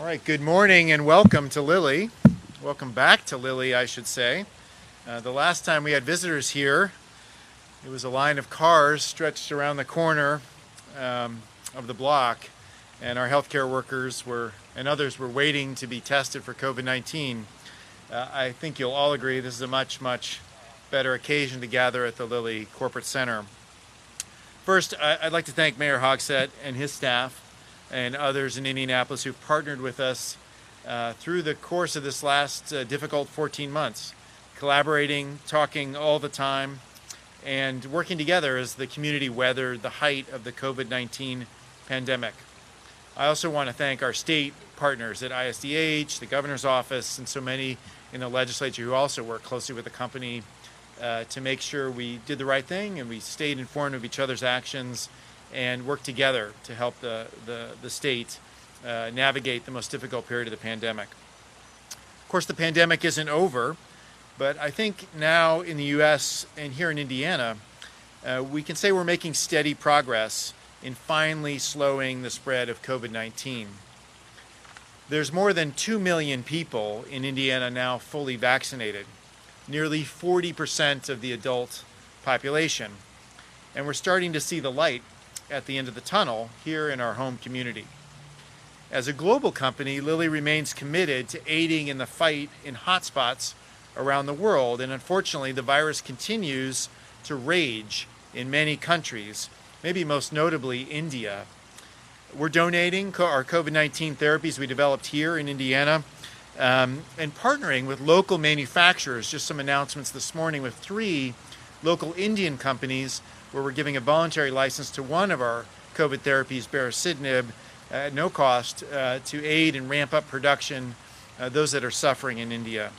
right, good morning and welcome to Lilly. Welcome back to Lilly, I should say. The last time we had visitors here, it was a line of cars stretched around the corner of the block, and our healthcare workers and others were waiting to be tested for COVID-19. I think you'll all agree this is a much, much better occasion to gather at the Lilly Corporate Center. First, I'd like to thank Mayor Hogsett and his staff and others in Indianapolis who've partnered with us through the course of this last difficult 14 months, collaborating, talking all the time, and working together as the community weathered the height of the COVID-19 pandemic. I also want to thank our state partners at ISDH, the governor's office, and so many in the legislature who also work closely with the company to make sure we did the right thing and we stayed informed of each other's actions and worked together to help the state navigate the most difficult period of the pandemic. Of course, the pandemic isn't over, but I think now in the U.S. and here in Indiana, we can say we're making steady progress in finally slowing the spread of COVID-19. There's more than 2 million people in Indiana now fully vaccinated, nearly 40% of the adult population, and we're starting to see the light at the end of the tunnel here in our home community. As a global company, Lilly remains committed to aiding in the fight in hotspots around the world, and unfortunately the virus continues to rage in many countries, maybe most notably India. We're donating our COVID-19 therapies we developed here in Indiana and partnering with local manufacturers. Just some announcements this morning with 3 local Indian companies where we're giving a voluntary license to one of our COVID therapies, baricitinib, at no cost to aid and ramp up production, those that are suffering in India.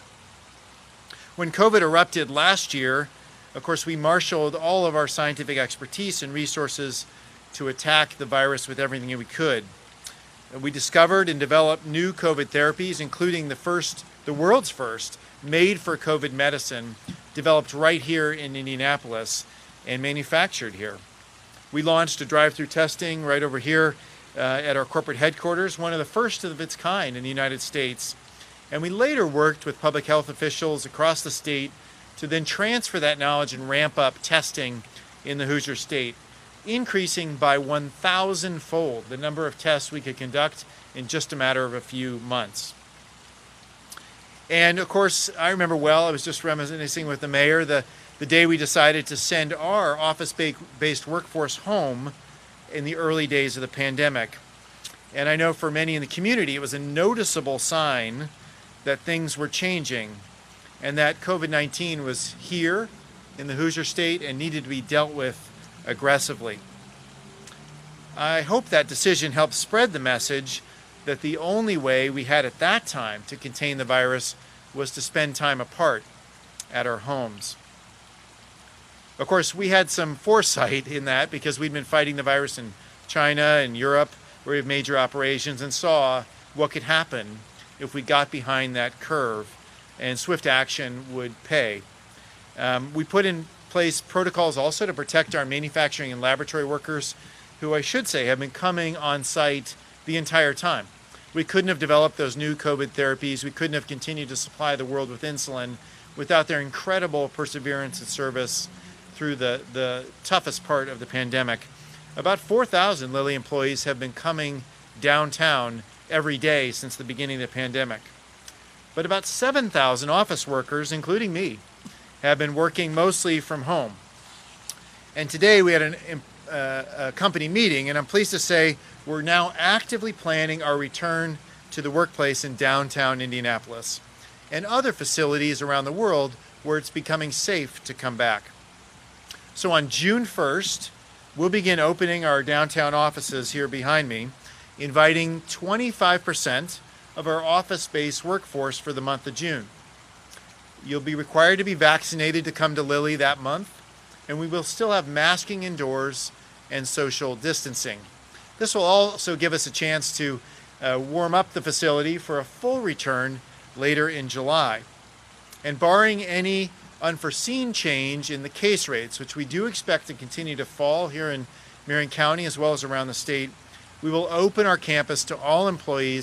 When COVID erupted last year, of course, we marshaled all of our scientific expertise and resources to attack the virus with everything we could. We discovered and developed new COVID therapies, including the world's first made-for-COVID medicine developed right here in Indianapolis and manufactured here. We launched a drive-through testing right over here at our corporate headquarters, one of the first of its kind in the United States. And we later worked with public health officials across the state to then transfer that knowledge and ramp up testing in the Hoosier State, increasing by 1,000-fold the number of tests we could conduct in just a matter of a few months. And of course, I remember well, I was just reminiscing with the mayor, the day we decided to send our office-based workforce home in the early days of the pandemic. And I know for many in the community, it was a noticeable sign that things were changing and that COVID-19 was here in the Hoosier State and needed to be dealt with aggressively. I hope that decision helped spread the message that the only way we had at that time to contain the virus was to spend time apart at our homes. Of course, we had some foresight in that because we'd been fighting the virus in China and Europe, where we have major operations, and saw what could happen if we got behind that curve, and swift action would pay. We put in place protocols also to protect our manufacturing and laboratory workers, who I should say have been coming on site the entire time. We couldn't have developed those new COVID therapies. We couldn't have continued to supply the world with insulin without their incredible perseverance and service through the toughest part of the pandemic. About 4,000 Lilly employees have been coming downtown every day since the beginning of the pandemic. But about 7,000 office workers, including me, have been working mostly from home. And today we had a company meeting, and I'm pleased to say we're now actively planning our return to the workplace in downtown Indianapolis and other facilities around the world where it's becoming safe to come back. So on June 1st, we'll begin opening our downtown offices here behind me, inviting 25% of our office-based workforce for the month of June. You'll be required to be vaccinated to come to Lilly that month, and we will still have masking indoors and social distancing. This will also give us a chance to warm up the facility for a full return later in July. And barring any unforeseen change in the case rates, which we do expect to continue to fall here in Marion County as well as around the state, we will open our campus to all employees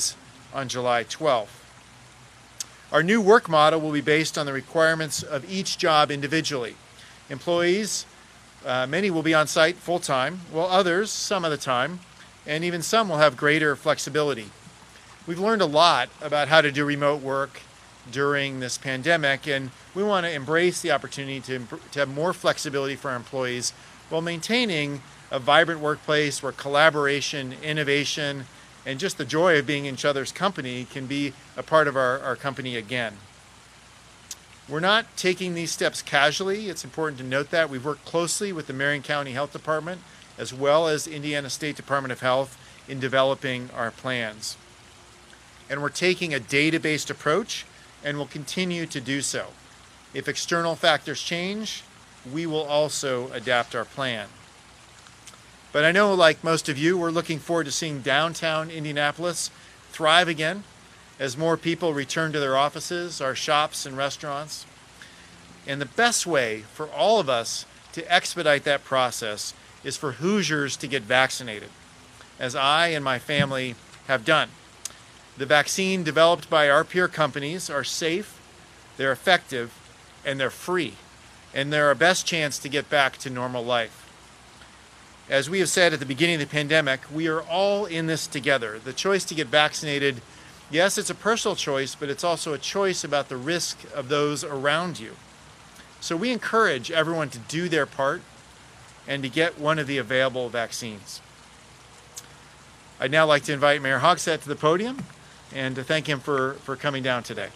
on July 12th. Our new work model will be based on the requirements of each job individually. Employees, many will be on site full-time, while others, some of the time, and even some will have greater flexibility. We've learned a lot about how to do remote work during this pandemic, and we want to embrace the opportunity to have more flexibility for our employees while maintaining a vibrant workplace where collaboration, innovation, and just the joy of being in each other's company can be a part of our company again. We're not taking these steps casually. It's important to note that. We've worked closely with the Marion County Health Department as well as Indiana State Department of Health in developing our plans. And we're taking a data-based approach and will continue to do so. If external factors change, we will also adapt our plan. But I know, like most of you, we're looking forward to seeing downtown Indianapolis thrive again as more people return to their offices, our shops and restaurants. And the best way for all of us to expedite that process is for Hoosiers to get vaccinated, as I and my family have done. The vaccine developed by our peer companies are safe, they're effective, and they're free. And they're our best chance to get back to normal life. As we have said at the beginning of the pandemic, we are all in this together. The choice to get vaccinated, yes, it's a personal choice, but it's also a choice about the risk of those around you. So we encourage everyone to do their part and to get one of the available vaccines. I'd now like to invite Mayor Hogsett to the podium and to thank him for coming down today.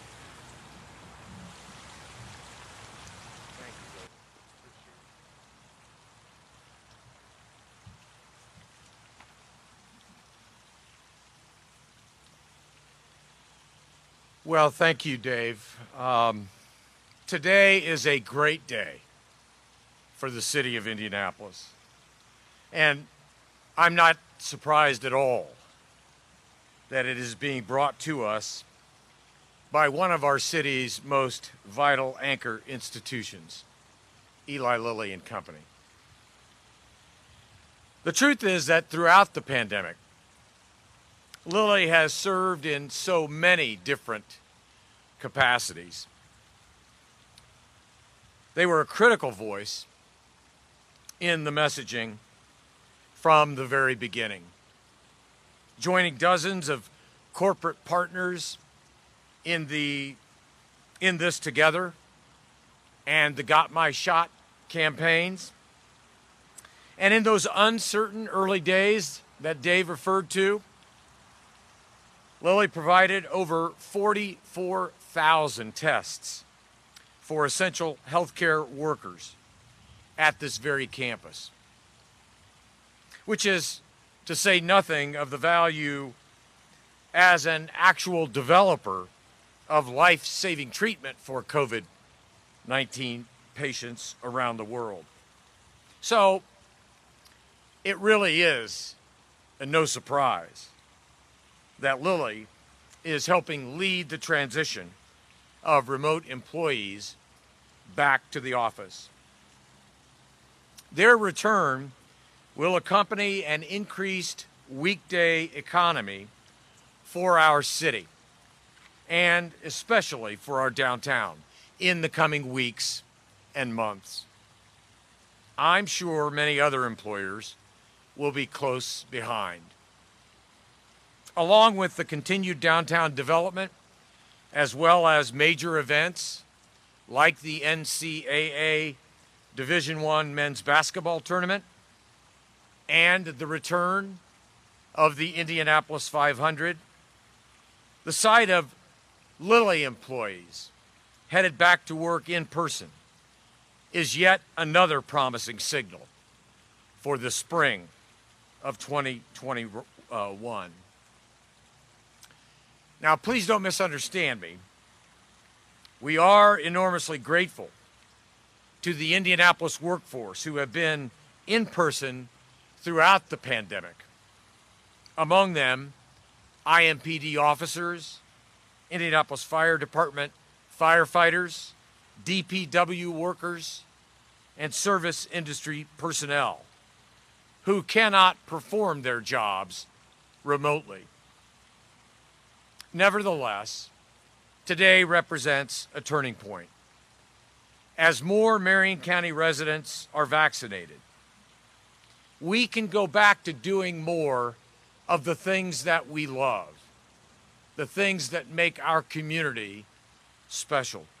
Well, thank you, Dave. Today is a great day for the city of Indianapolis. And I'm not surprised at all that it is being brought to us by one of our city's most vital anchor institutions, Eli Lilly and Company. The truth is that throughout the pandemic, Lilly has served in so many different capacities. They were a critical voice in the messaging from the very beginning, joining dozens of corporate partners in this together and the Got My Shot campaigns. And in those uncertain early days that Dave referred to, Lilly provided over 44,000 tests for essential healthcare workers at this very campus, which is to say nothing of the value as an actual developer of life-saving treatment for COVID-19 patients around the world. So it really is no surprise that Lilly is helping lead the transition of remote employees back to the office. Their return will accompany an increased weekday economy for our city, and especially for our downtown in the coming weeks and months. I'm sure many other employers will be close behind. Along with the continued downtown development, as well as major events like the NCAA Division I men's basketball tournament and the return of the Indianapolis 500, the sight of Lilly employees headed back to work in person is yet another promising signal for the spring of 2021. Now, please don't misunderstand me. We are enormously grateful to the Indianapolis workforce who have been in person throughout the pandemic. Among them, IMPD officers, Indianapolis Fire Department firefighters, DPW workers, and service industry personnel who cannot perform their jobs remotely. Nevertheless, today represents a turning point. As more Marion County residents are vaccinated, we can go back to doing more of the things that we love, the things that make our community special.